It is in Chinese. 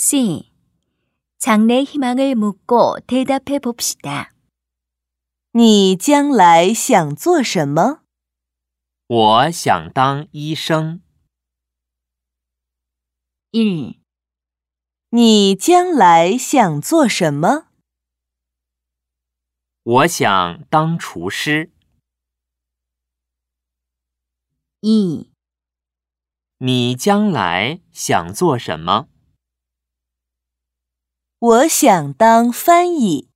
C. 장래 희망을 묻고 대답해 봅시다. 你将来想做什么？ 我想当医生。 1. 你将来想做什么？ 我想当厨师。 2. 你将来想做什么？ 我想当翻译。